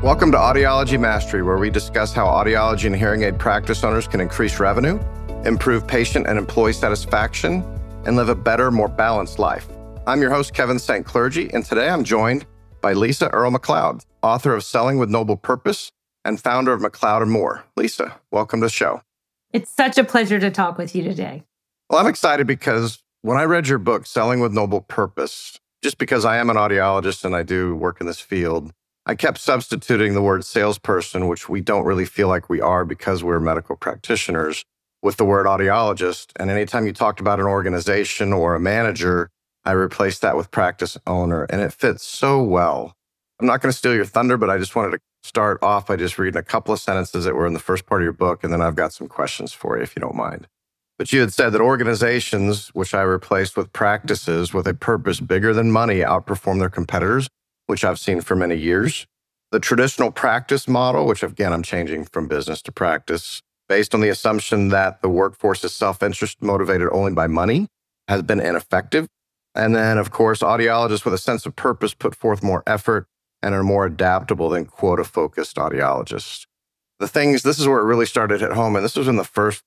Welcome to Audiology Mastery, where we discuss how audiology and hearing aid practice owners can increase revenue, improve patient and employee satisfaction, and live a better, more balanced life. I'm your host, Kevin St. Clergy, and today I'm joined by Lisa Earle McLeod, author of Selling with Noble Purpose and founder of McLeod & Moore. Lisa, welcome to the show. It's such a pleasure to talk with you today. Well, I'm excited because when I read your book, Selling with Noble Purpose, just because I am an audiologist and I do work in this field, I kept substituting the word salesperson, which we don't really feel like we are because we're medical practitioners, with the word audiologist. And anytime you talked about an organization or a manager, I replaced that with practice owner, and it fits so well. I'm not going to steal your thunder, but I just wanted to start off by just reading a couple of sentences that were in the first part of your book, and then I've got some questions for you, if you don't mind. But you had said that organizations, which I replaced with practices with a purpose bigger than money, outperform their competitors, which I've seen for many years. The traditional practice model, which again, I'm changing from business to practice, based on the assumption that the workforce is self-interest motivated only by money, has been ineffective. And then, of course, audiologists with a sense of purpose put forth more effort and are more adaptable than quota-focused audiologists. This is where it really started at home. And this was in the first,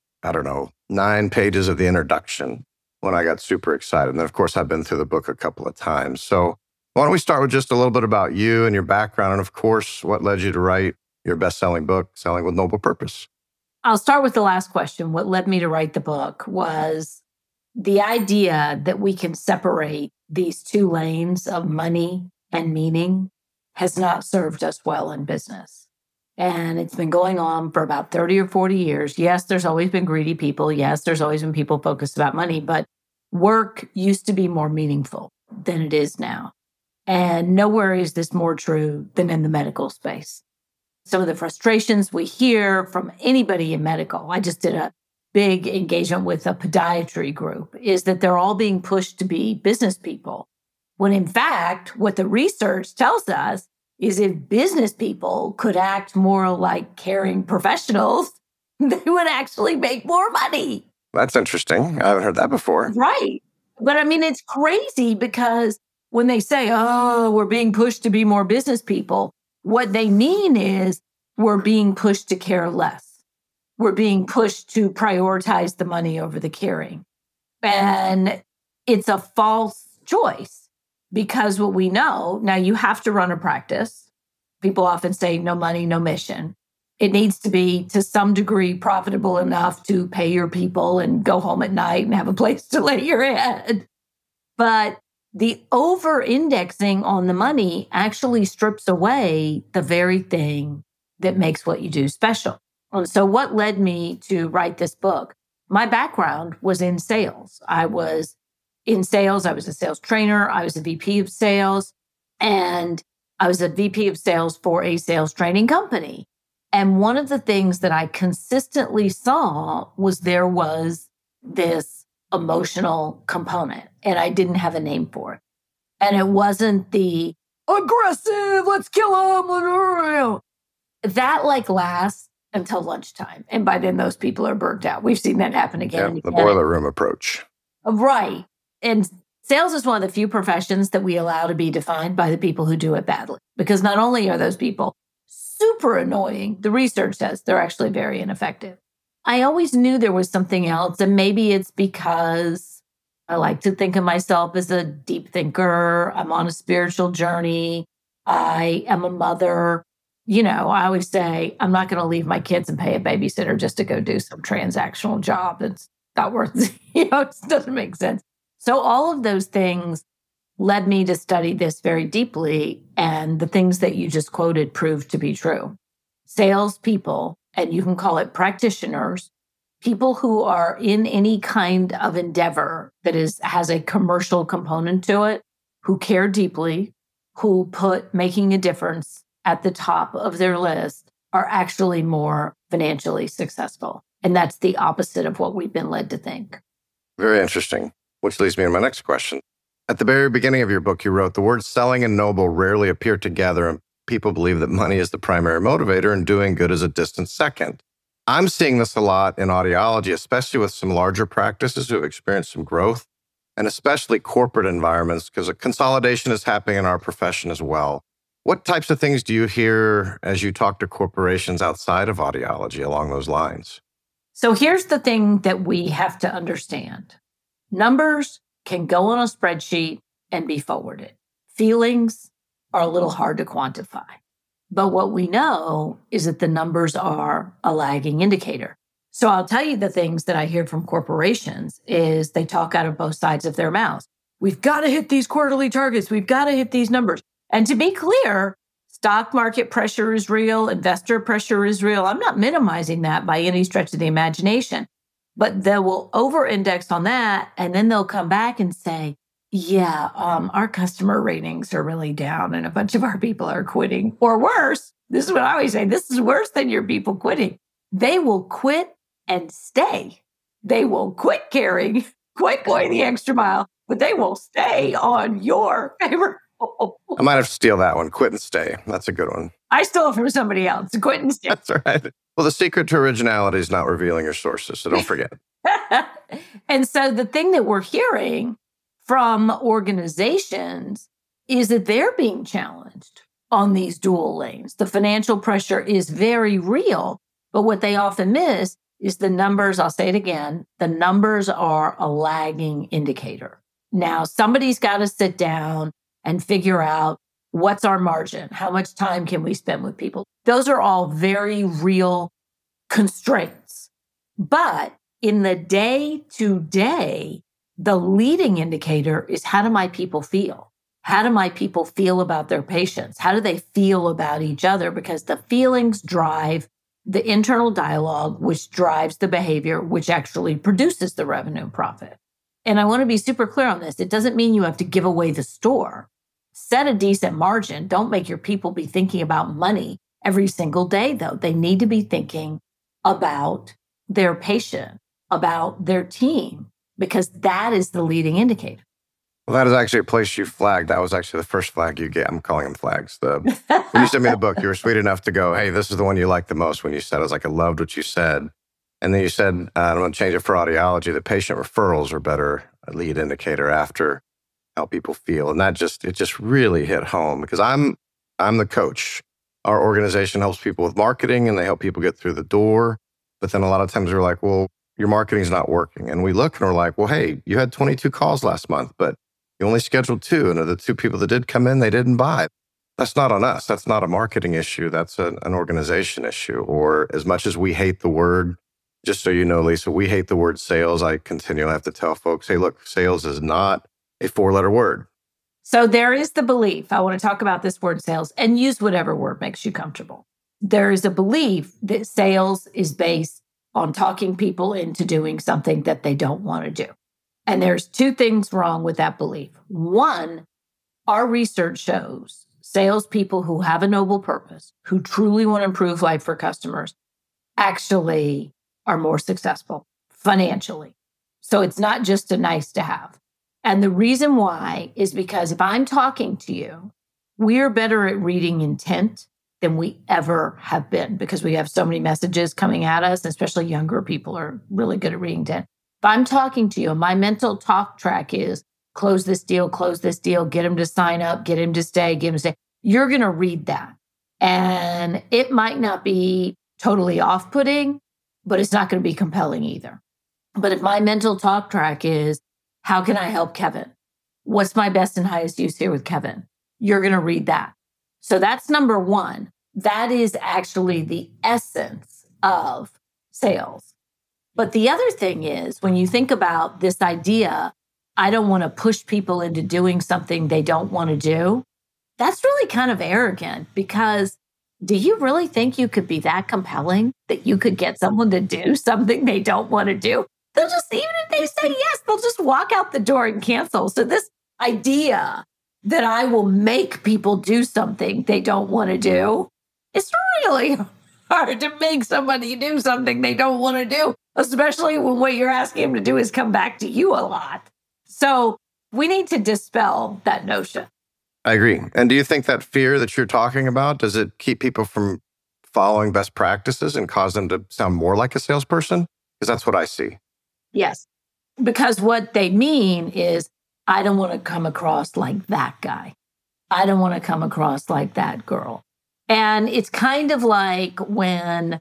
9 pages of the introduction when I got super excited. And then, of course, I've been through the book a couple of times. So why don't we start with just a little bit about you and your background, and of course, what led you to write your best-selling book, Selling with Noble Purpose? I'll start with the last question. What led me to write the book was the idea that we can separate these two lanes of money and meaning has not served us well in business. And it's been going on for about 30 or 40 years. Yes, there's always been greedy people. Yes, there's always been people focused about money, but work used to be more meaningful than it is now. And nowhere is this more true than in the medical space. Some of the frustrations we hear from anybody in medical, I just did a big engagement with a podiatry group, is that they're all being pushed to be business people. When in fact, what the research tells us is if business people could act more like caring professionals, they would actually make more money. That's interesting. I haven't heard that before. Right. But it's crazy because when they say, we're being pushed to be more business people, what they mean is we're being pushed to care less. We're being pushed to prioritize the money over the caring. And it's a false choice because what we know, now you have to run a practice. People often say no money, no mission. It needs to be to some degree profitable enough to pay your people and go home at night and have a place to lay your head. But the over-indexing on the money actually strips away the very thing that makes what you do special. And so what led me to write this book? My background was in sales. I was in sales. I was a sales trainer. I was a VP of sales. And I was a VP of sales for a sales training company. And one of the things that I consistently saw was there was this emotional component, and I didn't have a name for it. And it wasn't the aggressive, let's kill them. That lasts until lunchtime. And by then those people are burnt out. We've seen that happen again and again. The boiler room approach. Right. And sales is one of the few professions that we allow to be defined by the people who do it badly. Because not only are those people super annoying, the research says they're actually very ineffective. I always knew there was something else, and maybe it's because I like to think of myself as a deep thinker. I'm on a spiritual journey. I am a mother. I always say, I'm not going to leave my kids and pay a babysitter just to go do some transactional job. It's not worth it. It just doesn't make sense. So all of those things led me to study this very deeply, and the things that you just quoted proved to be true. Salespeople, and you can call it practitioners, people who are in any kind of endeavor that has a commercial component to it, who care deeply, who put making a difference at the top of their list, are actually more financially successful. And that's the opposite of what we've been led to think. Very interesting, which leads me to my next question. At the very beginning of your book, you wrote, the words selling and noble rarely appear together, and people believe that money is the primary motivator and doing good is a distant second. I'm seeing this a lot in audiology, especially with some larger practices who have experienced some growth, and especially corporate environments, because a consolidation is happening in our profession as well. What types of things do you hear as you talk to corporations outside of audiology along those lines? So here's the thing that we have to understand. Numbers can go on a spreadsheet and be forwarded. Feelings are a little hard to quantify. But what we know is that the numbers are a lagging indicator. So I'll tell you the things that I hear from corporations is they talk out of both sides of their mouths. We've got to hit these quarterly targets. We've got to hit these numbers. And to be clear, stock market pressure is real. Investor pressure is real. I'm not minimizing that by any stretch of the imagination, but they will over-index on that. And then they'll come back and say, yeah, our customer ratings are really down and a bunch of our people are quitting. Or worse, this is what I always say, this is worse than your people quitting. They will quit and stay. They will quit caring, quit going the extra mile, but they will stay on your payroll. I might have to steal that one. Quit and stay. That's a good one. I stole it from somebody else. Quit and stay. That's all right. Well, the secret to originality is not revealing your sources, so don't forget. And so the thing that we're hearing from organizations is that they're being challenged on these dual lanes. The financial pressure is very real, but what they often miss is the numbers. I'll say it again. The numbers are a lagging indicator. Now, somebody's got to sit down and figure out what's our margin? How much time can we spend with people? Those are all very real constraints. But in the day-to-day, the leading indicator is how do my people feel? How do my people feel about their patients? How do they feel about each other? Because the feelings drive the internal dialogue, which drives the behavior, which actually produces the revenue and profit. And I want to be super clear on this. It doesn't mean you have to give away the store. Set a decent margin. Don't make your people be thinking about money every single day, though. They need to be thinking about their patient, about their team, because that is the leading indicator. Well, that is actually a place you flagged. That was actually the first flag you gave. I'm calling them flags. When you sent me the book, you were sweet enough to go, hey, this is the one you like the most. When you said, I was like, I loved what you said. And then you said, I'm going to change it for audiology, that patient referrals are better a lead indicator after how people feel. And it just really hit home because I'm the coach. Our organization helps people with marketing and they help people get through the door. But then a lot of times we're like, well, your marketing's not working. And we look and we're like, well, hey, you had 22 calls last month, but you only scheduled 2. And of the 2 people that did come in, they didn't buy. That's not on us. That's not a marketing issue. That's an organization issue. Or as much as we hate the word, just so you know, Lisa, we hate the word sales. I continually have to tell folks, hey, look, sales is not a 4-letter word. So there is the belief, I want to talk about this word sales and use whatever word makes you comfortable. There is a belief that sales is based on talking people into doing something that they don't want to do. And there's 2 things wrong with that belief. One, our research shows salespeople who have a noble purpose, who truly want to improve life for customers, actually are more successful financially. So it's not just a nice to have. And the reason why is because if I'm talking to you, we're better at reading intent than we ever have been because we have so many messages coming at us, especially younger people are really good at reading intent. If I'm talking to you, my mental talk track is close this deal, get him to sign up, get him to stay, get him to stay. You're going to read that. And it might not be totally off-putting, but it's not going to be compelling either. But if my mental talk track is, how can I help Kevin? What's my best and highest use here with Kevin? You're going to read that. So that's number 1. That is actually the essence of sales. But the other thing is, when you think about this idea, I don't want to push people into doing something they don't want to do, that's really kind of arrogant because do you really think you could be that compelling that you could get someone to do something they don't want to do? They'll just, even if they say yes, they'll just walk out the door and cancel. So this idea that I will make people do something they don't want to do, it's really hard to make somebody do something they don't want to do, especially when what you're asking them to do is come back to you a lot. So we need to dispel that notion. I agree. And do you think that fear that you're talking about, does it keep people from following best practices and cause them to sound more like a salesperson? Because that's what I see. Yes. Because what they mean is, I don't want to come across like that guy. I don't want to come across like that girl. And it's kind of like when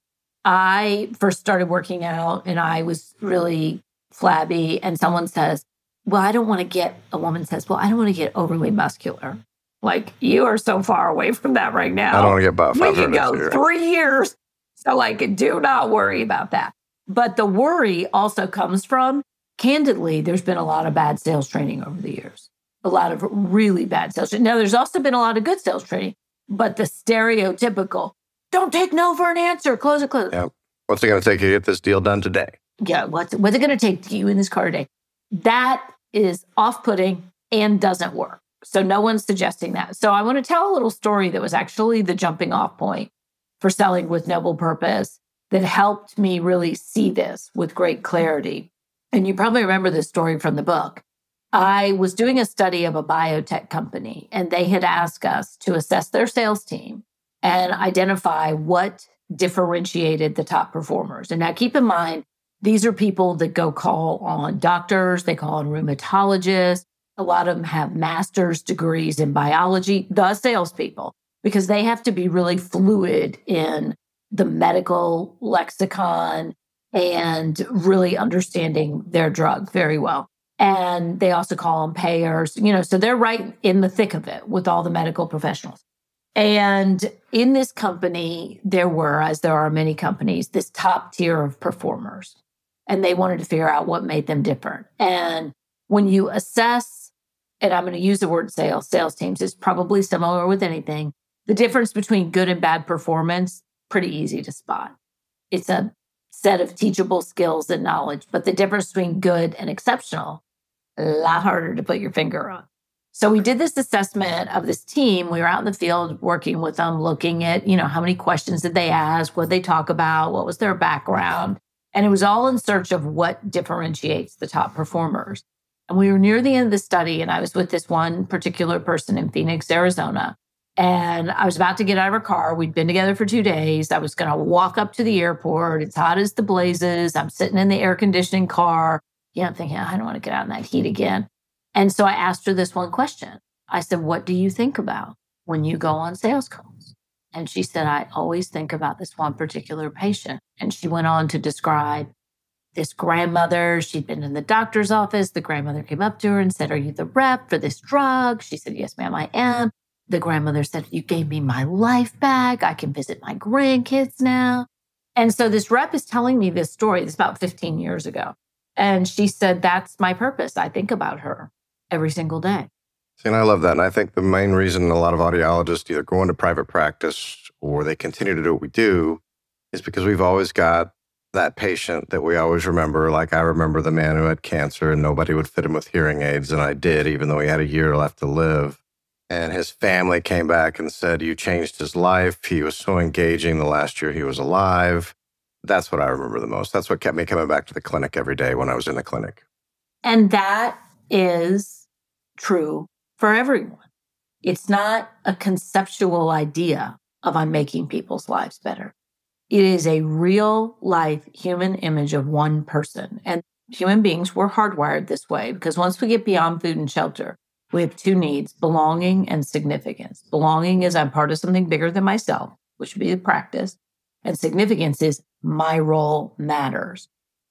I first started working out and I was really flabby and someone says, well, I don't want to get, a woman says, well, I don't want to get overly muscular. Like, you are so far away from that right now. I don't want to get buff. We can go 3 years. So like, do not worry about that. But the worry also comes from, candidly, there's been a lot of bad sales training over the years. A lot of really bad sales training. Now, there's also been a lot of good sales training, but the stereotypical, don't take no for an answer, close it. Yeah. What's it going to take you to get this deal done today? Yeah, what's it going to take to get you in this car today? That is off-putting and doesn't work. So no one's suggesting that. So I want to tell a little story that was actually the jumping off point for selling with noble purpose that helped me really see this with great clarity. And you probably remember this story from the book. I was doing a study of a biotech company, and they had asked us to assess their sales team and identify what differentiated the top performers. And now keep in mind, these are people that go call on doctors, they call on rheumatologists. A lot of them have master's degrees in biology, the salespeople, because they have to be really fluid in the medical lexicon and really understanding their drug very well. And they also call them payers, so they're right in the thick of it with all the medical professionals. And in this company, there were, as there are many companies, this top tier of performers. And they wanted to figure out what made them different. And when you assess, and I'm going to use the word sales teams is probably similar with anything. The difference between good and bad performance, pretty easy to spot. It's a set of teachable skills and knowledge, but the difference between good and exceptional, a lot harder to put your finger on. So we did this assessment of this team. We were out in the field working with them, looking at, how many questions did they ask? What did they talk about? What was their background? And it was all in search of what differentiates the top performers. And we were near the end of the study, and I was with this one particular person in Phoenix, Arizona. And I was about to get out of her car. We'd been together for 2 days. I was going to walk up to the airport. It's hot as the blazes. I'm sitting in the air conditioning car. I'm thinking, I don't want to get out in that heat again. And so I asked her this one question. I said, what do you think about when you go on sales calls? And she said, I always think about this one particular patient. And she went on to describe this grandmother. She'd been in the doctor's office. The grandmother came up to her and said, are you the rep for this drug? She said, yes, ma'am, I am. The grandmother said, you gave me my life back. I can visit my grandkids now. And so this rep is telling me this story. It's about 15 years ago. And she said, that's my purpose. I think about her every single day. See, and I love that. And I think the main reason a lot of audiologists either go into private practice or they continue to do what we do is because we've always got that patient that we always remember. Like I remember the man who had cancer and nobody would fit him with hearing aids. And I did, even though he had a year left to live. And his family came back and said, you changed his life. He was so engaging the last year he was alive. That's what I remember the most. That's what kept me coming back to the clinic every day when I was in the clinic. And that is true for everyone. It's not a conceptual idea of I'm making people's lives better. It is a real life human image of one person. And human beings, we're hardwired this way because once we get beyond food and shelter, we have 2 needs, belonging and significance. Belonging is I'm part of something bigger than myself, which would be the practice. And significance is my role matters.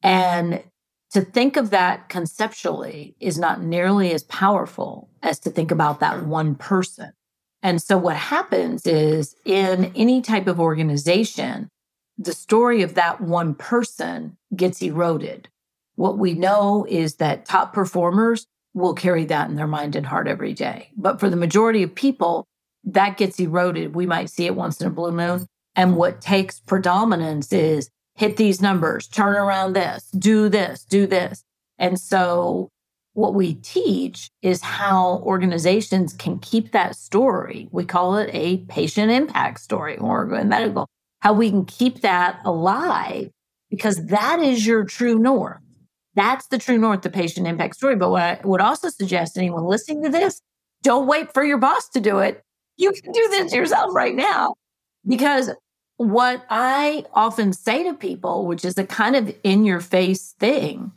And to think of that conceptually is not nearly as powerful as to think about that one person. And so what happens is in any type of organization, the story of that one person gets eroded. What we know is that top performers will carry that in their mind and heart every day. But for the majority of people, that gets eroded. We might see it once in a blue moon. And what takes predominance is hit these numbers, turn around this, do this, do this. And so what we teach is how organizations can keep that story. We call it a patient impact story or in medical, how we can keep that alive because that is your true north. That's the true north, the patient impact story. But what I would also suggest anyone listening to this, don't wait for your boss to do it. You can do this yourself right now. Because what I often say to people, which is a kind of in-your-face thing,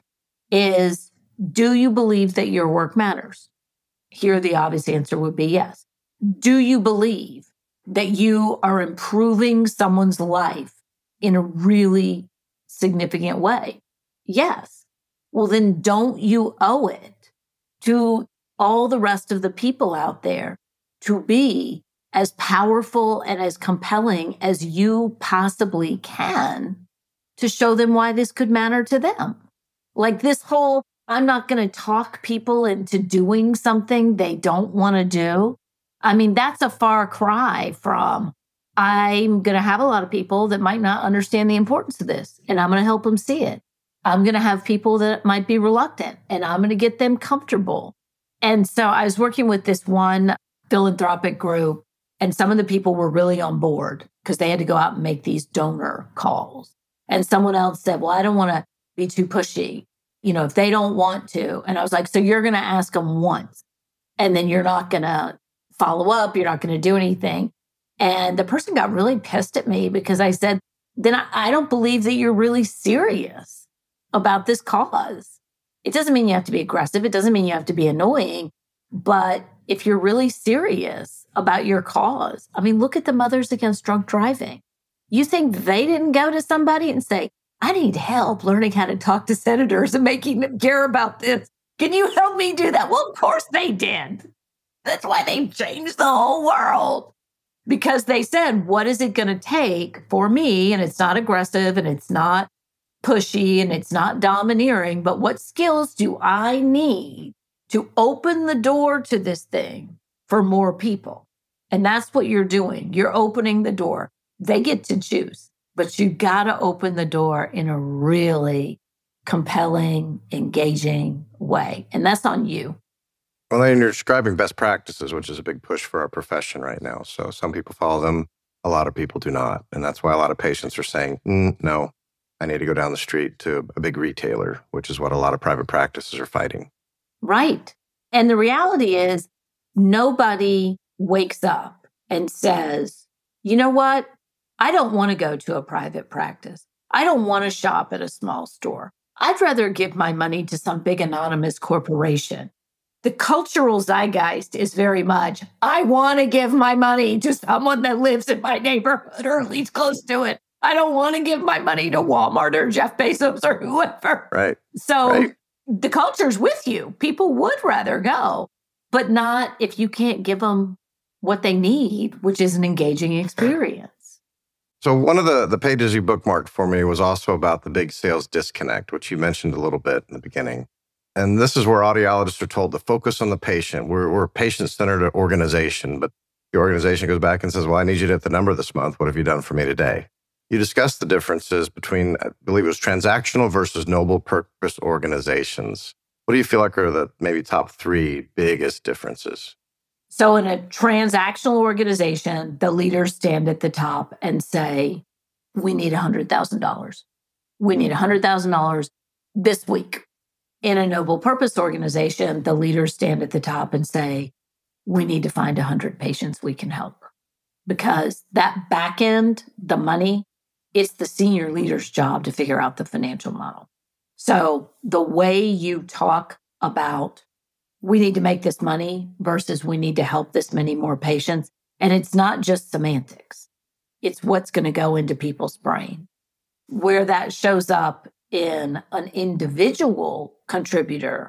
is do you believe that your work matters? Here, the obvious answer would be yes. Do you believe that you are improving someone's life in a really significant way? Yes. Well, then don't you owe it to all the rest of the people out there to be as powerful and as compelling as you possibly can to show them why this could matter to them? Like this whole, I'm not going to talk people into doing something they don't want to do. I mean, that's a far cry from, I'm going to have a lot of people that might not understand the importance of this, and I'm going to help them see it. I'm going to have people that might be reluctant, and I'm going to get them comfortable. And so I was working with this one philanthropic group, and some of the people were really on board because they had to go out and make these donor calls. And someone else said, well, I don't want to be too pushy, if they don't want to. And I was like, so you're going to ask them once, and then you're not going to follow up. You're not going to do anything. And the person got really pissed at me because I said, then I don't believe that you're really serious about this cause. It doesn't mean you have to be aggressive. It doesn't mean you have to be annoying. But if you're really serious about your cause, I mean, look at the Mothers Against Drunk Driving. You think they didn't go to somebody and say, I need help learning how to talk to senators and making them care about this. Can you help me do that? Well, of course they did. That's why they changed the whole world. Because they said, what is it going to take for me? And it's not aggressive and it's not pushy and it's not domineering, but what skills do I need to open the door to this thing for more people? And that's what you're doing. You're opening the door. They get to choose, but you got to open the door in a really compelling, engaging way. And that's on you. Well, then you're describing best practices, which is a big push for our profession right now. So some people follow them. A lot of people do not. And that's why a lot of patients are saying, no, I need to go down the street to a big retailer, which is what a lot of private practices are fighting. Right. And the reality is nobody wakes up and says, you know what? I don't want to go to a private practice. I don't want to shop at a small store. I'd rather give my money to some big anonymous corporation. The cultural zeitgeist is very much, I want to give my money to someone that lives in my neighborhood or at least close to it. I don't want to give my money to Walmart or Jeff Bezos or whoever. Right. So the culture's with you. People would rather go, but not if you can't give them what they need, which is an engaging experience. So one of the pages you bookmarked for me was also about the big sales disconnect, which you mentioned a little bit in the beginning. And this is where audiologists are told to focus on the patient. We're a patient-centered organization, but the organization goes back and says, well, I need you to hit the number this month. What have you done for me today? You discussed the differences between, I believe it was transactional versus noble purpose organizations. What do you feel like are the maybe top three biggest differences? So in a transactional organization, the leaders stand at the top and say, we need $100,000. We need $100,000 this week. In a noble purpose organization, the leaders stand at the top and say, we need to find 100 patients we can help. Because that back end, the money, it's the senior leader's job to figure out the financial model. So the way you talk about, we need to make this money versus we need to help this many more patients. And it's not just semantics. It's what's going to go into people's brain. Where that shows up in an individual contributor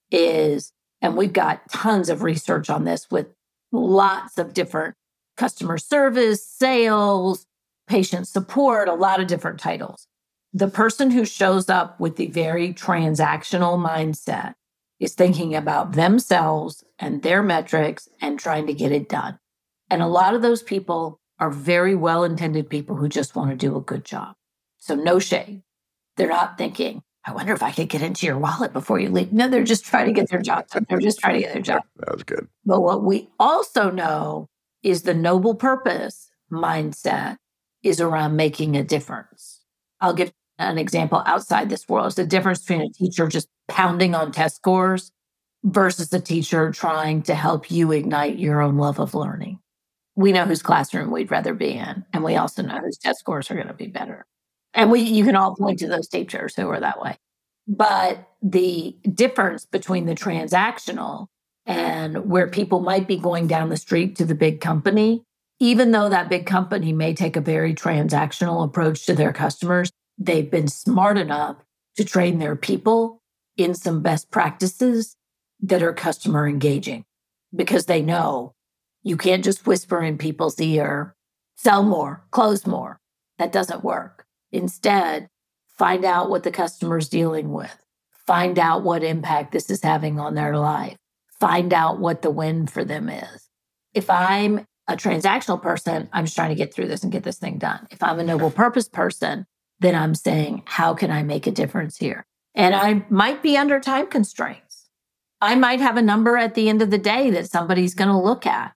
is, and we've got tons of research on this with lots of different customer service, sales, patient support, a lot of different titles. The person who shows up with the very transactional mindset is thinking about themselves and their metrics and trying to get it done. And a lot of those people are very well-intended people who just want to do a good job. So no shade. They're not thinking, I wonder if I could get into your wallet before you leave. No, they're just trying to get their job done. They're just trying to get their job. That was good. But what we also know is the noble purpose mindset is around making a difference. I'll give an example outside this world. It's the difference between a teacher just pounding on test scores versus a teacher trying to help you ignite your own love of learning. We know whose classroom we'd rather be in, and we also know whose test scores are going to be better. And you can all point to those teachers who are that way. But the difference between the transactional and where people might be going down the street to the big company, even though that big company may take a very transactional approach to their customers, they've been smart enough to train their people in some best practices that are customer engaging, because they know you can't just whisper in people's ear, sell more, close more. That doesn't work. Instead, find out what the customer's dealing with. Find out what impact this is having on their life. Find out what the win for them is. If I'm a transactional person, I'm just trying to get through this and get this thing done. If I'm a noble purpose person, then I'm saying, how can I make a difference here? And I might be under time constraints. I might have a number at the end of the day that somebody's going to look at.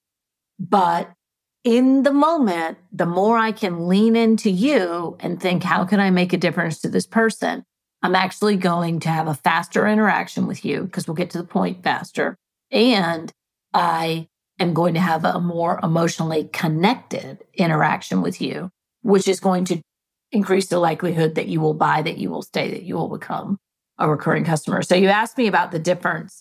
But in the moment, the more I can lean into you and think, how can I make a difference to this person? I'm actually going to have a faster interaction with you, because we'll get to the point faster. And I am going to have a more emotionally connected interaction with you, which is going to increase the likelihood that you will buy, that you will stay, that you will become a recurring customer. So you asked me about the difference.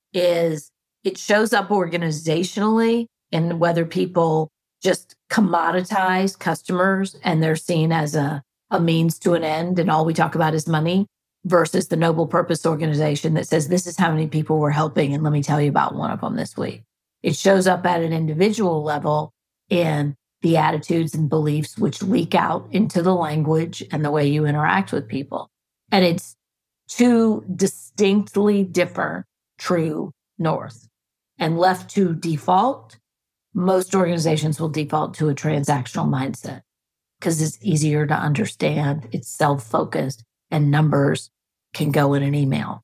Is it shows up organizationally and whether people just commoditize customers and they're seen as a means to an end and all we talk about is money, versus the noble purpose organization that says, this is how many people we're helping, and let me tell you about one of them this week. It shows up at an individual level in the attitudes and beliefs which leak out into the language and the way you interact with people. And it's two distinctly different true north. And left to default, most organizations will default to a transactional mindset because it's easier to understand, it's self-focused, and numbers can go in an email.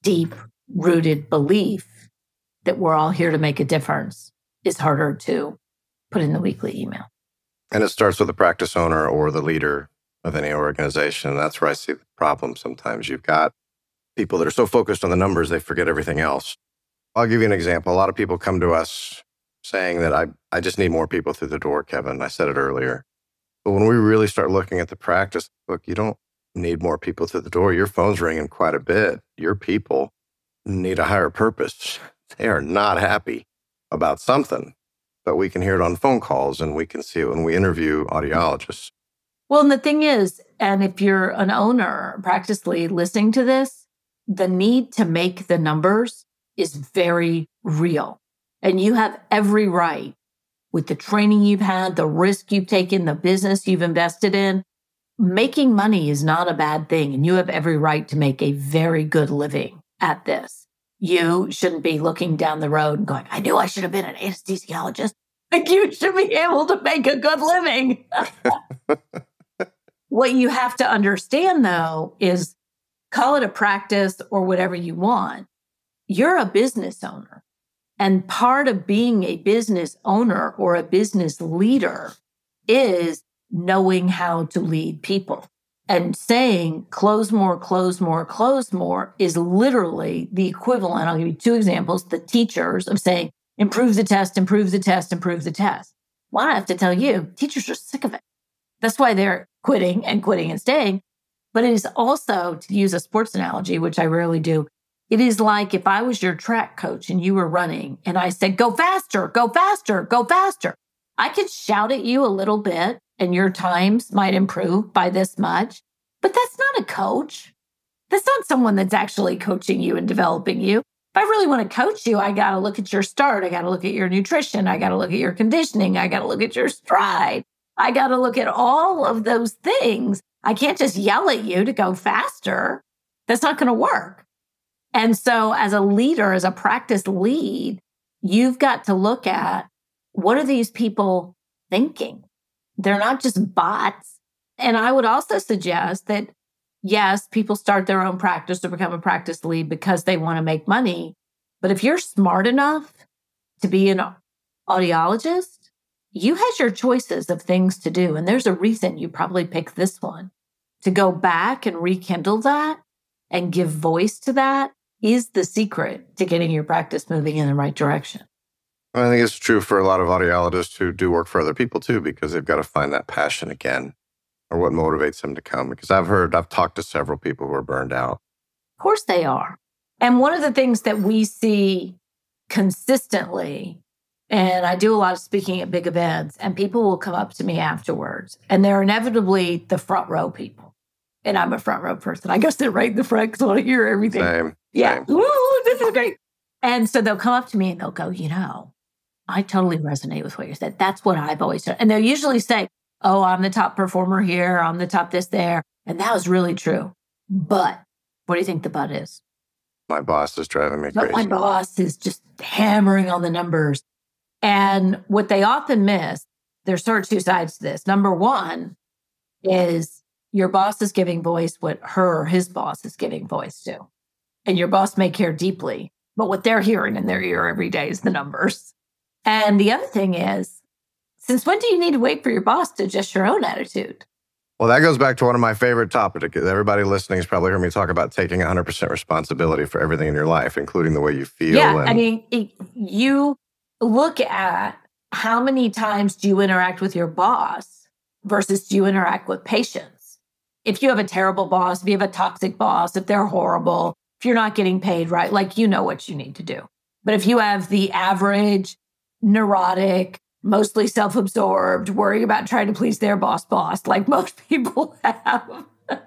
Deep-rooted belief that we're all here to make a difference is harder to put in the weekly email. And it starts with the practice owner or the leader of any organization. That's where I see the problem. Sometimes you've got people that are so focused on the numbers, they forget everything else. I'll give you an example. A lot of people come to us saying that I just need more people through the door, Kevin. I said it earlier. But when we really start looking at the practice, look, you don't need more people through the door. Your phone's ringing quite a bit. Your people need a higher purpose. They are not happy about something, but we can hear it on phone calls and we can see it when we interview audiologists. Well, and the thing is, and if you're an owner, practice lead listening to this, the need to make the numbers is very real. And you have every right, with the training you've had, the risk you've taken, the business you've invested in. Making money is not a bad thing. And you have every right to make a very good living at this. You shouldn't be looking down the road and going, I knew I should have been an anesthesiologist. Like, you should be able to make a good living. What you have to understand, though, is call it a practice or whatever you want. You're a business owner. And part of being a business owner or a business leader is knowing how to lead people. And saying close more, close more, close more is literally the equivalent. I'll give you two examples. The teachers of saying, improve the test, improve the test, improve the test. Well, I have to tell you, teachers are sick of it. That's why they're quitting and staying. But it is also, to use a sports analogy, which I rarely do, it is like if I was your track coach and you were running and I said, go faster, go faster, go faster. I could shout at you a little bit and your times might improve by this much, but that's not a coach. That's not someone that's actually coaching you and developing you. If I really want to coach you, I got to look at your start. I got to look at your nutrition. I got to look at your conditioning. I got to look at your stride. I got to look at all of those things. I can't just yell at you to go faster. That's not going to work. And so as a leader, as a practice lead, you've got to look at, what are these people thinking? They're not just bots. And I would also suggest that, yes, people start their own practice or become a practice lead because they want to make money. But if you're smart enough to be an audiologist, you had your choices of things to do. And there's a reason you probably picked this one. To go back and rekindle that and give voice to that is the secret to getting your practice moving in the right direction. I think it's true for a lot of audiologists who do work for other people too, because they've got to find that passion again, or what motivates them to come. Because I've talked to several people who are burned out. Of course they are. And one of the things that we see consistently. And I do a lot of speaking at big events, and people will come up to me afterwards, and they're inevitably the front row people. And I'm a front row person. I go sit right in the front because I want to hear everything. Same. Yeah. Ooh, this is great. And so they'll come up to me and they'll go, I totally resonate with what you said. That's what I've always done. And they'll usually say, oh, I'm the top performer here. I'm the top this there. And that was really true. But what do you think the but is? My boss is driving me crazy. My boss is just hammering on the numbers. And what they often miss, there's sort of two sides to this. Number one is your boss is giving voice what his boss is giving voice to. And your boss may care deeply, but what they're hearing in their ear every day is the numbers. And the other thing is, since when do you need to wait for your boss to adjust your own attitude? Well, that goes back to one of my favorite topics. Everybody listening has probably heard me talk about taking 100% responsibility for everything in your life, including the way you feel. Yeah, you look at how many times do you interact with your boss versus do you interact with patients? If you have a terrible boss, if you have a toxic boss, if they're horrible, if you're not getting paid right, you know what you need to do. But if you have the average, neurotic, mostly self-absorbed, worrying about trying to please their boss, like most people have,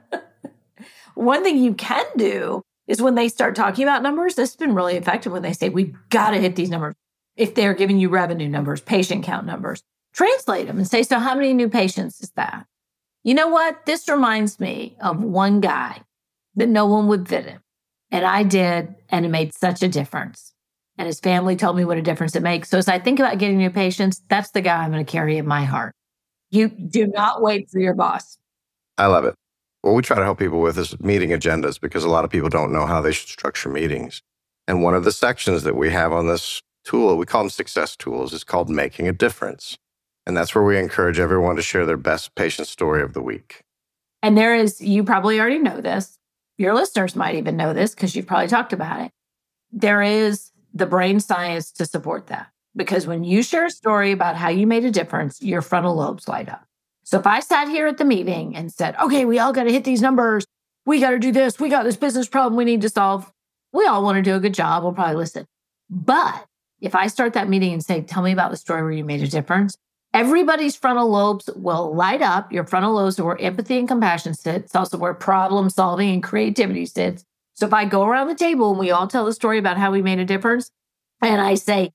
one thing you can do is when they start talking about numbers, this has been really effective when they say, we've got to hit these numbers. If they're giving you revenue numbers, patient count numbers, translate them and say, so how many new patients is that? You know what? This reminds me of one guy that no one would fit him. And I did, and it made such a difference. And his family told me what a difference it makes. So as I think about getting new patients, that's the guy I'm going to carry in my heart. You do not wait for your boss. I love it. What we try to help people with is meeting agendas, because a lot of people don't know how they should structure meetings. And one of the sections that we have on this tool, we call them success tools, is called Making a Difference. And that's where we encourage everyone to share their best patient story of the week. And there is, you probably already know this. Your listeners might even know this because you've probably talked about it. There is the brain science to support that. Because when you share a story about how you made a difference, your frontal lobes light up. So if I sat here at the meeting and said, okay, we all got to hit these numbers. We got to do this. We got this business problem we need to solve. We all want to do a good job. We'll probably listen. But if I start that meeting and say, tell me about the story where you made a difference, everybody's frontal lobes will light up. Your frontal lobes are where empathy and compassion sit. It's also where problem solving and creativity sits. So if I go around the table and we all tell the story about how we made a difference, and I say,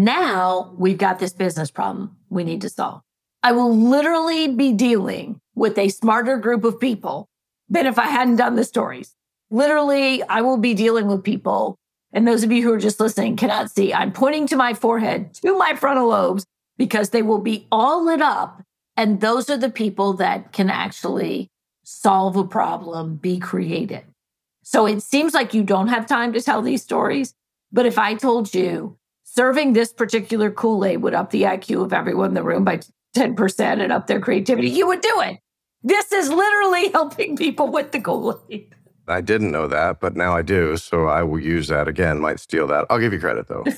now we've got this business problem we need to solve, I will literally be dealing with a smarter group of people than if I hadn't done the stories. Literally, I will be dealing with people. And those of you who are just listening cannot see, I'm pointing to my forehead, to my frontal lobes, because they will be all lit up. And those are the people that can actually solve a problem, be creative. So it seems like you don't have time to tell these stories. But if I told you serving this particular Kool-Aid would up the IQ of everyone in the room by 10% and up their creativity, you would do it. This is literally helping people with the Kool-Aid. I didn't know that, but now I do. So I will use that again, might steal that. I'll give you credit, though.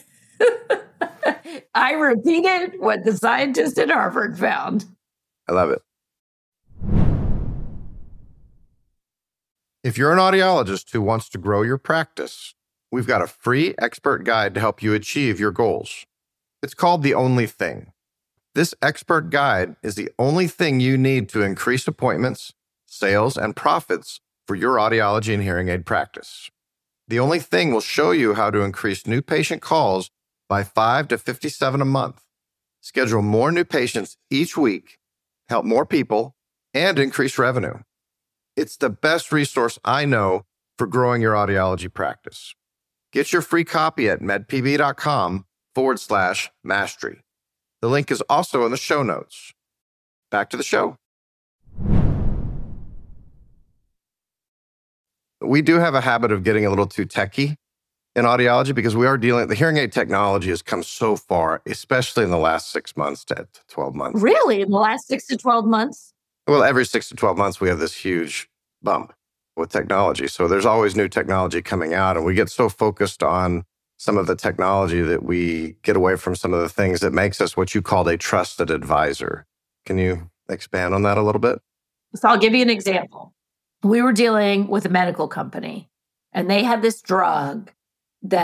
I repeated what the scientists at Harvard found. I love it. If you're an audiologist who wants to grow your practice, we've got a free expert guide to help you achieve your goals. It's called The Only Thing. This expert guide is the only thing you need to increase appointments, sales, and profits for your audiology and hearing aid practice. The Only Thing will show you how to increase new patient calls by 5 to 57 a month, schedule more new patients each week, help more people, and increase revenue. It's the best resource I know for growing your audiology practice. Get your free copy at medpb.com/mastery. The link is also in the show notes. Back to the show. We do have a habit of getting a little too techie in audiology because we are the hearing aid technology has come so far, especially in the last 6 months to 12 months. Really? In the last 6 to 12 months? Well, every 6 to 12 months, we have this huge bump with technology. So there's always new technology coming out, and we get so focused on some of the technology that we get away from some of the things that makes us what you called a trusted advisor. Can you expand on that a little bit? So I'll give you an example. We were dealing with a medical company, and they had this drug that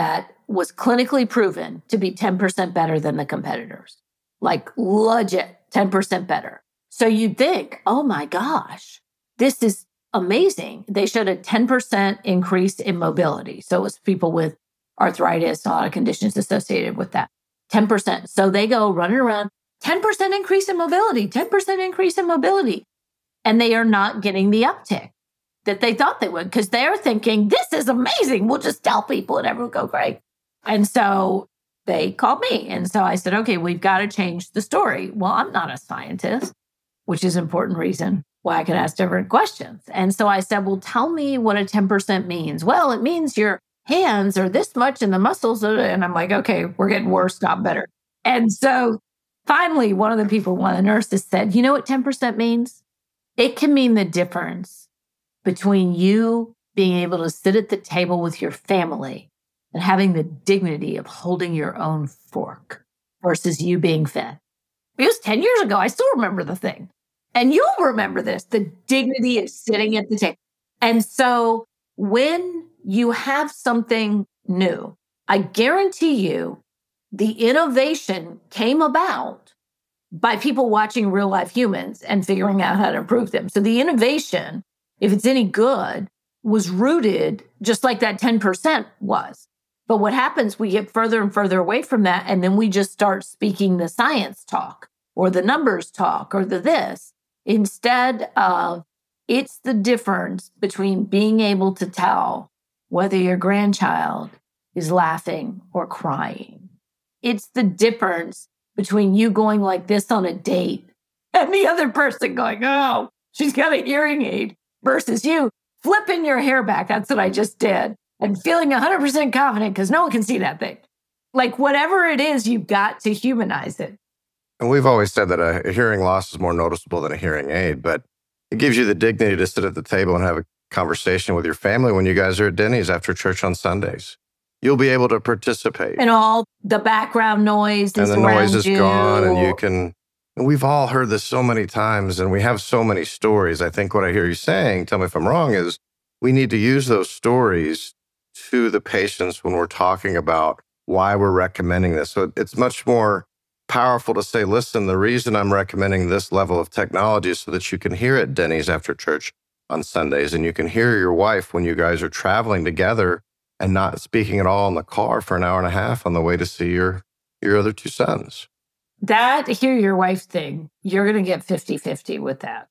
was clinically proven to be 10% better than the competitors, like legit 10% better. So you'd think, oh my gosh, this is amazing. They showed a 10% increase in mobility. So it was people with arthritis, a lot of conditions associated with that. 10%. So they go running around, 10% increase in mobility, 10% increase in mobility. And they are not getting the uptick that they thought they would because they're thinking, this is amazing. We'll just tell people and everyone will go great. And so they called me. And so I said, okay, we've got to change the story. Well, I'm not a scientist, which is an important reason why I can ask different questions. And so I said, well, tell me what a 10% means. Well, it means your hands are this much and the muscles. And I'm like, okay, we're getting worse, not better. And so finally, one of the nurses said, you know what 10% means? It can mean the difference between you being able to sit at the table with your family and having the dignity of holding your own fork versus you being fed. It was 10 years ago. I still remember the thing. And you'll remember this, the dignity of sitting at the table. And so when you have something new, I guarantee you the innovation came about by people watching real life humans and figuring out how to improve them. So the innovation, if it's any good, was rooted just like that 10% was. But what happens, we get further and further away from that, and then we just start speaking the science talk or the numbers talk or the this, instead of it's the difference between being able to tell whether your grandchild is laughing or crying. It's the difference between you going like this on a date and the other person going, oh, she's got a hearing aid, versus you flipping your hair back. That's what I just did. And feeling 100% confident because no one can see that thing. Like whatever it is, you've got to humanize it. And we've always said that a hearing loss is more noticeable than a hearing aid, but it gives you the dignity to sit at the table and have a conversation with your family when you guys are at Denny's after church on Sundays. You'll be able to participate. And all the background noise is and the noise is you. gone, and you can. And we've all heard this so many times, and we have so many stories. I think what I hear you saying, tell me if I'm wrong, is we need to use those stories to the patients when we're talking about why we're recommending this. So it's much more powerful to say, listen, the reason I'm recommending this level of technology is so that you can hear at Denny's after church on Sundays, and you can hear your wife when you guys are traveling together and not speaking at all in the car for an hour and a half on the way to see your other two sons. That hear your wife thing, you're going to get 50-50 with that.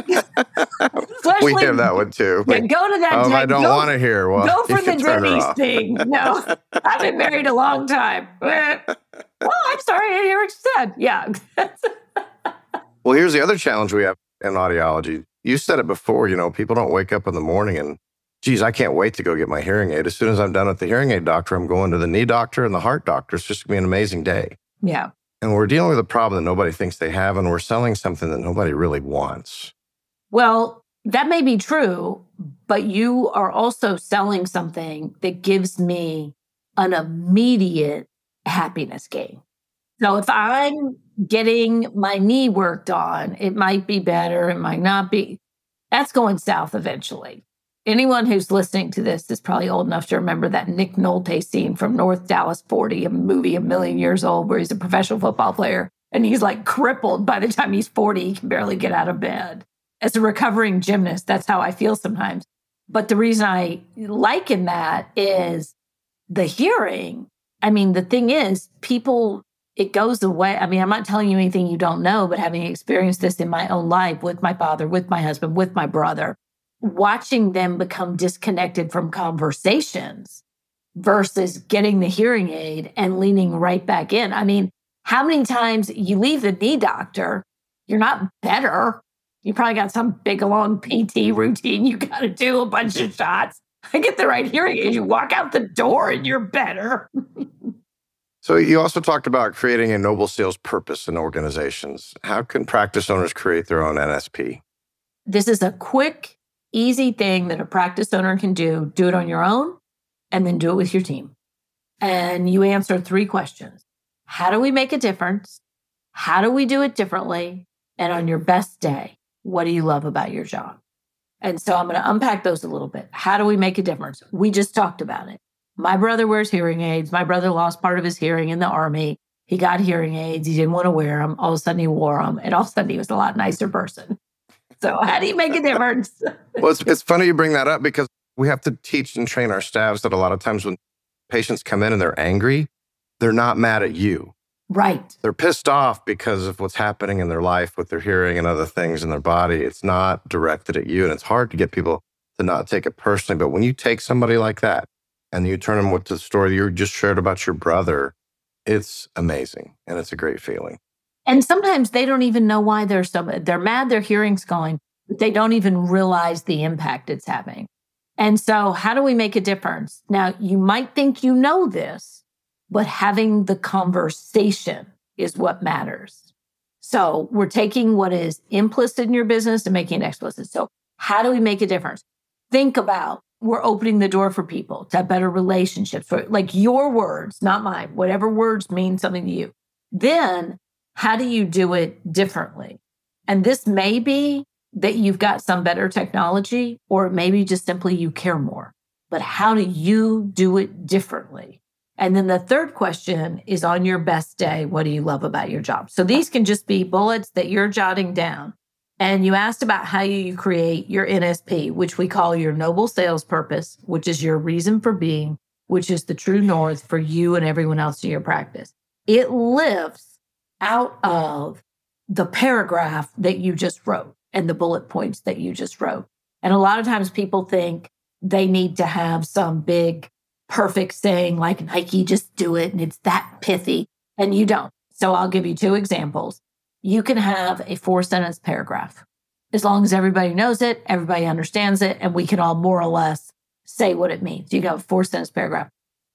We have that one too. Yeah, go to that. I don't want to hear. Well, go for the Denny's thing. No, I've been married a long time. Well, I'm sorry, I didn't hear what you said. Yeah. Well, here's the other challenge we have in audiology. You said it before, people don't wake up in the morning and, geez, I can't wait to go get my hearing aid. As soon as I'm done with the hearing aid doctor, I'm going to the knee doctor and the heart doctor. It's just going to be an amazing day. Yeah. And we're dealing with a problem that nobody thinks they have, and we're selling something that nobody really wants. Well, that may be true, but you are also selling something that gives me an immediate happiness gain. So if I'm getting my knee worked on, it might be better, it might not be. That's going south eventually. Anyone who's listening to this is probably old enough to remember that Nick Nolte scene from North Dallas 40, a movie a million years old, where he's a professional football player and he's like crippled by the time he's 40. He can barely get out of bed. As a recovering gymnast, that's how I feel sometimes. But the reason I liken that is the hearing. I mean, the thing is, people, it goes away. I mean, I'm not telling you anything you don't know, but having experienced this in my own life with my father, with my husband, with my brother, watching them become disconnected from conversations versus getting the hearing aid and leaning right back in. I mean, how many times you leave the knee doctor, you're not better. You probably got some big, long PT routine you got to do, a bunch of shots. I get the right hearing aid. You walk out the door and you're better. So you also talked about creating a noble sales purpose in organizations. How can practice owners create their own NSP? This is a quick, easy thing that a practice owner can do. Do it on your own and then do it with your team. And you answer 3 questions. How do we make a difference? How do we do it differently? And on your best day, what do you love about your job? And so I'm going to unpack those a little bit. How do we make a difference? We just talked about it. My brother wears hearing aids. My brother lost part of his hearing in the Army. He got hearing aids. He didn't want to wear them. All of a sudden he wore them. And all of a sudden he was a lot nicer person. So how do you make a difference? Well, it's funny you bring that up because we have to teach and train our staffs that a lot of times when patients come in and they're angry, they're not mad at you. Right. They're pissed off because of what's happening in their life with their hearing and other things in their body. It's not directed at you. And it's hard to get people to not take it personally. But when you take somebody like that and you turn them with the story you just shared about your brother, it's amazing. And it's a great feeling. And sometimes they don't even know why they're mad their hearing's going, but they don't even realize the impact it's having. And so how do we make a difference? Now, you might think you know this, but having the conversation is what matters. So we're taking what is implicit in your business and making it explicit. So how do we make a difference? Think about, we're opening the door for people to have better relationships, for like your words, not mine, whatever words mean something to you. Then how do you do it differently? And this may be that you've got some better technology, or maybe just simply you care more. But how do you do it differently? And then the third question is, on your best day, what do you love about your job? So these can just be bullets that you're jotting down. And you asked about how you create your NSP, which we call your noble sales purpose, which is your reason for being, which is the true north for you and everyone else in your practice. It lives out of the paragraph that you just wrote and the bullet points that you just wrote. And a lot of times people think they need to have some big, perfect saying like Nike, just do it. And it's that pithy. And you don't. So I'll give you two examples. You can have a 4-sentence paragraph. As long as everybody knows it, everybody understands it, and we can all more or less say what it means. You can have a 4-sentence paragraph.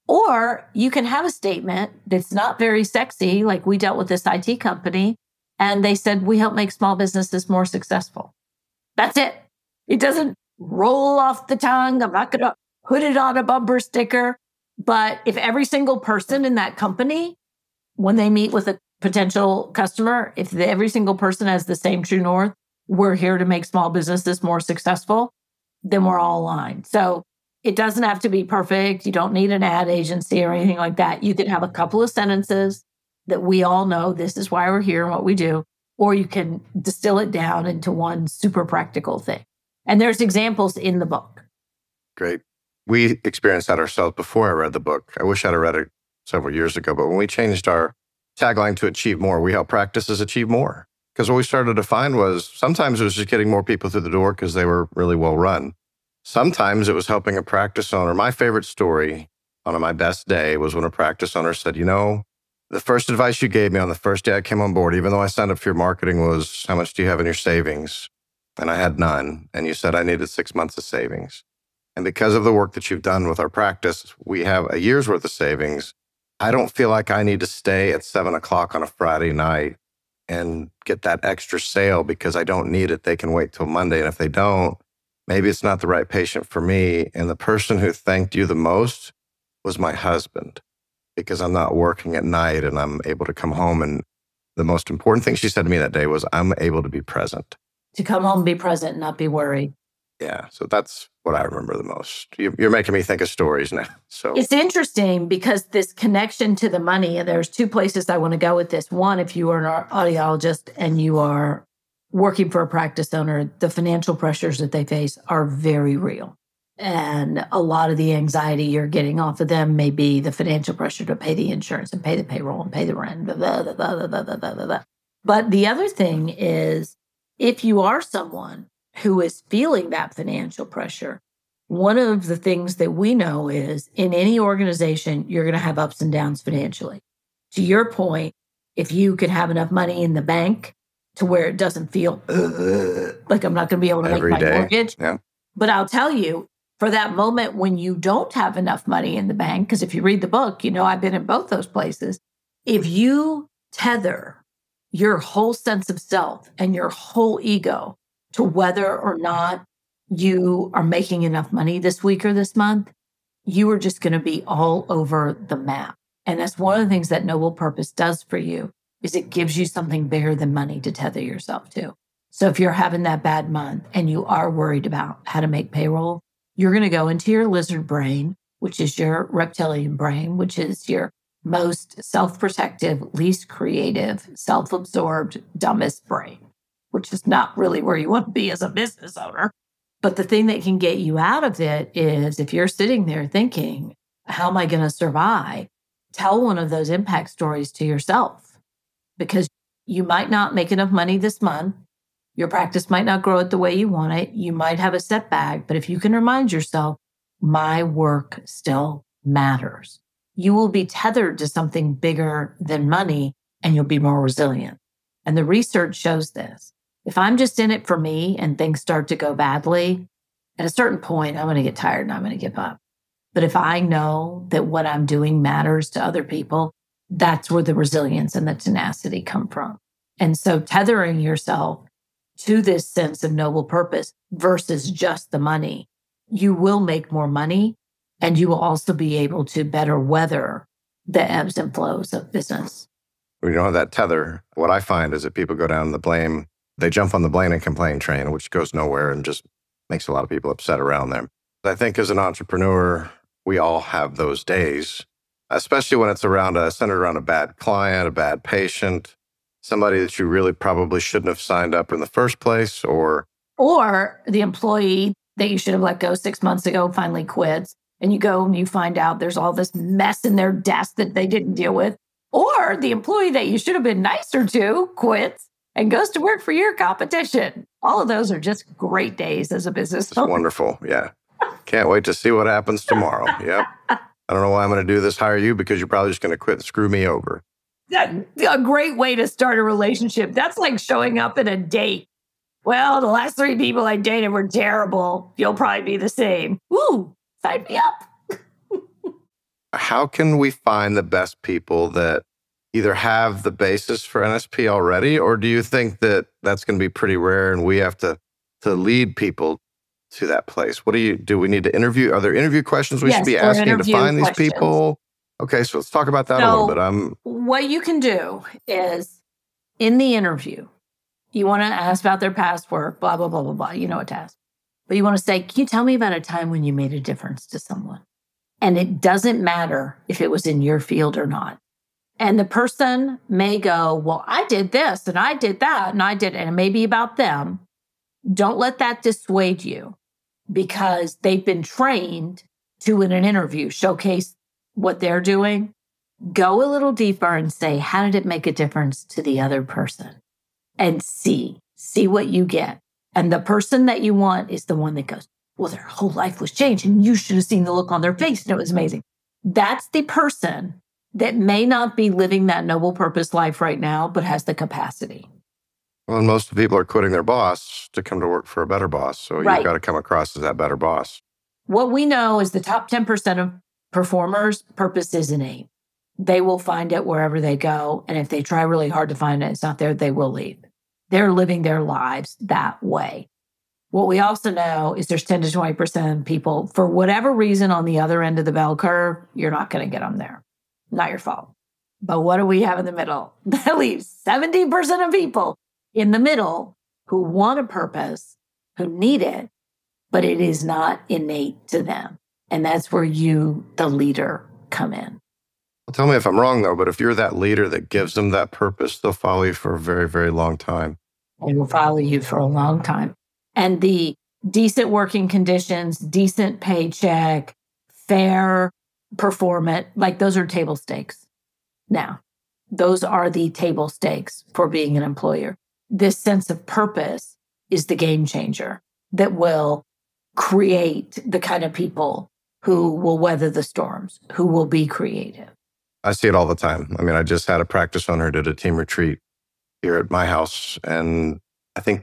Or you can have a statement that's not very sexy, like we dealt with this IT company, and they said, we help make small businesses more successful. That's it. It doesn't roll off the tongue. I'm not going to put it on a bumper sticker. But if every single person in that company, when they meet with a potential customer, if every single person has the same true north, we're here to make small businesses more successful, then we're all aligned. So it doesn't have to be perfect. You don't need an ad agency or anything like that. You can have a couple of sentences that we all know this is why we're here and what we do, or you can distill it down into one super practical thing. And there's examples in the book. Great. We experienced that ourselves before I read the book. I wish I'd have read it several years ago, but when we changed our tagline to achieve more, we help practices achieve more. Because what we started to find was sometimes it was just getting more people through the door because they were really well run. Sometimes it was helping a practice owner. My favorite story on my best day was when a practice owner said, you know, the first advice you gave me on the first day I came on board, even though I signed up for your marketing, was how much do you have in your savings? And I had none. And you said I needed 6 months of savings. And because of the work that you've done with our practice, we have a year's worth of savings. I don't feel like I need to stay at 7:00 on a Friday night and get that extra sale because I don't need it. They can wait till Monday. And if they don't, maybe it's not the right patient for me. And the person who thanked you the most was my husband, because I'm not working at night and I'm able to come home. And the most important thing she said to me that day was, I'm able to be present. To come home, be present, and not be worried. Yeah. So that's what I remember the most. You're making me think of stories now. So it's interesting because this connection to the money, and there's two places I want to go with this. One, if you are an audiologist and you are working for a practice owner, the financial pressures that they face are very real. And a lot of the anxiety you're getting off of them may be the financial pressure to pay the insurance and pay the payroll and pay the rent. Blah, blah, blah, blah, blah, blah, blah, blah. But the other thing is, if you are someone who is feeling that financial pressure, one of the things that we know is in any organization, you're going to have ups and downs financially. To your point, if you could have enough money in the bank to where it doesn't feel like I'm not going to be able to make my mortgage. Yeah. But I'll tell you, for that moment when you don't have enough money in the bank, because if you read the book, you know I've been in both those places. If you tether your whole sense of self and your whole ego to whether or not you are making enough money this week or this month, you are just going to be all over the map. And that's one of the things that Noble Purpose does for you, is it gives you something bigger than money to tether yourself to. So if you're having that bad month and you are worried about how to make payroll, you're going to go into your lizard brain which is your reptilian brain, which is your most self-protective, least creative, self-absorbed, dumbest brain, which is not really where you want to be as a business owner. But the thing that can get you out of it is if you're sitting there thinking, how am I going to survive? Tell one of those impact stories to yourself, because you might not make enough money this month. Your practice might not grow it the way you want it. You might have a setback, but if you can remind yourself, my work still matters, you will be tethered to something bigger than money and you'll be more resilient. And the research shows this. If I'm just in it for me and things start to go badly, at a certain point, I'm going to get tired and I'm going to give up. But if I know that what I'm doing matters to other people, that's where the resilience and the tenacity come from. And so tethering yourself to this sense of noble purpose versus just the money, you will make more money and you will also be able to better weather the ebbs and flows of business. You know, that tether, what I find is that people go down the blame, they jump on the blame and complain train, which goes nowhere and just makes a lot of people upset around them. I think as an entrepreneur, we all have those days, especially when it's centered around a bad client, a bad patient, somebody that you really probably shouldn't have signed up in the first place, or the employee that you should have let go 6 months ago finally quits. And you go and you find out there's all this mess in their desk that they didn't deal with. Or the employee that you should have been nicer to quits and goes to work for your competition. All of those are just great days as a business owner. It's wonderful. Yeah. Can't wait to see what happens tomorrow. Yep. I don't know why I'm going to do this, hire you, because you're probably just going to quit and screw me over. A great way to start a relationship. That's like showing up at a date. Well, the last 3 people I dated were terrible. You'll probably be the same. Woo, sign me up. How can we find the best people that either have the basis for NSP already, or do you think that that's going to be pretty rare and we have to lead people to that place? What do we need to interview? Are there interview questions we should be asking to find these people? Okay, so let's talk about that a little bit. What you can do is in the interview, you want to ask about their past work, blah, blah, blah, blah, blah. You know what to ask. But you want to say, can you tell me about a time when you made a difference to someone? And it doesn't matter if it was in your field or not. And the person may go, well, I did this and I did that and I did, and it may be about them. Don't let that dissuade you, because they've been trained to, in an interview, showcase what they're doing. Go a little deeper and say, how did it make a difference to the other person? And see what you get. And the person that you want is the one that goes, well, their whole life was changed and you should have seen the look on their face and it was amazing. That's the person that may not be living that noble purpose life right now, but has the capacity. Well, and most people are quitting their boss to come to work for a better boss. So You've got to come across as that better boss. What we know is the top 10% of performers, purpose is innate. They will find it wherever they go. And if they try really hard to find it, it's not there, they will leave. They're living their lives that way. What we also know is there's 10 to 20% of people, for whatever reason, on the other end of the bell curve, you're not going to get them there. Not your fault. But what do we have in the middle? That leaves 70% of people in the middle who want a purpose, who need it, but it is not innate to them. And that's where you, the leader, come in. Well, tell me if I'm wrong, though, but if you're that leader that gives them that purpose, they'll follow you for a very, very long time. They will follow you for a long time. And the decent working conditions, decent paycheck, fair performance, like those are table stakes. Now, those are the table stakes for being an employer. This sense of purpose is the game changer that will create the kind of people who will weather the storms, who will be creative. I see it all the time. I mean, I just had a practice owner did a team retreat here at my house, and I think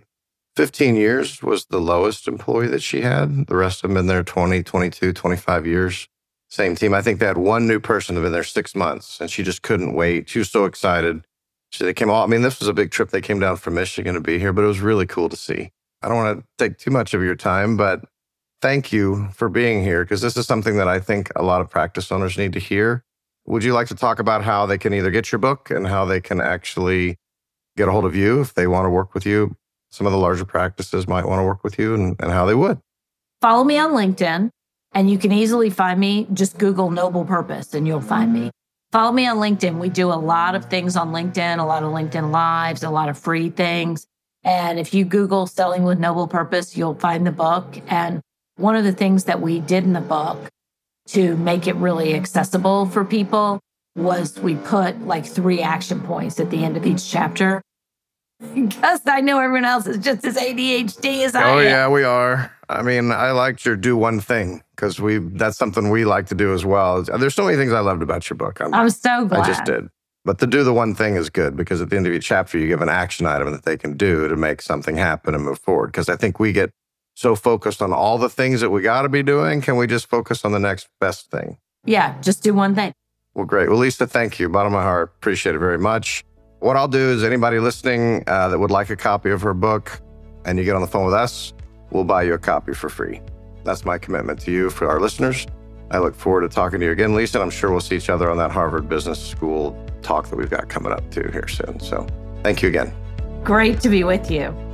15 years was the lowest employee that she had. The rest of them been there 20, 22, 25 years. Same team. I think they had one new person that had been there 6 months, and she just couldn't wait. She was so excited. They came all, I mean, this was a big trip. They came down from Michigan to be here, but it was really cool to see. I don't want to take too much of your time, but thank you for being here, because this is something that I think a lot of practice owners need to hear. Would you like to talk about how they can either get your book and how they can actually get a hold of you if they want to work with you? Some of the larger practices might want to work with you and how they would. Follow me on LinkedIn And you can easily find me. Just Google Noble Purpose and you'll find me. Follow me on LinkedIn. We do a lot of things on LinkedIn, a lot of LinkedIn Lives, a lot of free things. And if you Google Selling with Noble Purpose, you'll find the book. And one of the things that we did in the book to make it really accessible for people was we put like 3 action points at the end of each chapter. Because I know everyone else is just as ADHD as I am. Oh, yeah, we are. I mean, I liked your do one thing because that's something we like to do as well. There's so many things I loved about your book. I'm so glad. I just did. But the do the one thing is good because at the end of each chapter, you give an action item that they can do to make something happen and move forward. Because I think we get so focused on all the things that we got to be doing. Can we just focus on the next best thing? Yeah, just do one thing. Well, great. Well, Lisa, thank you. Bottom of my heart. Appreciate it very much. What I'll do is anybody listening that would like a copy of her book and you get on the phone with us, we'll buy you a copy for free. That's my commitment to you for our listeners. I look forward to talking to you again, Lisa, and I'm sure we'll see each other on that Harvard Business School talk that we've got coming up too here soon. So thank you again. Great to be with you.